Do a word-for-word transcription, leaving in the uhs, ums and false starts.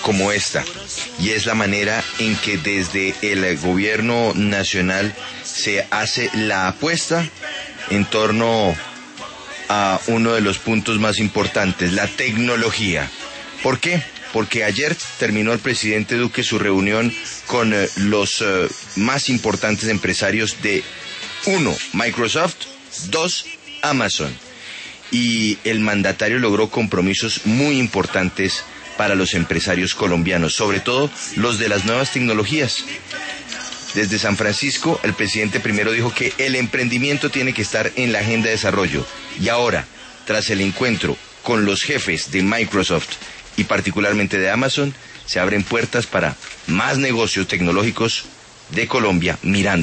como esta, y es la manera en que desde el gobierno nacional se hace la apuesta en torno a uno de los puntos más importantes, la tecnología. ¿Por qué? Porque ayer terminó el presidente Duque su reunión con eh, los eh, más importantes empresarios de, uno, Microsoft, dos, Amazon. Y el mandatario logró compromisos muy importantes para los empresarios colombianos, sobre todo los de las nuevas tecnologías. Desde San Francisco, el presidente primero dijo que el emprendimiento tiene que estar en la agenda de desarrollo. Y ahora, tras el encuentro con los jefes de Microsoft y particularmente de Amazon, se abren puertas para más negocios tecnológicos de Colombia mirando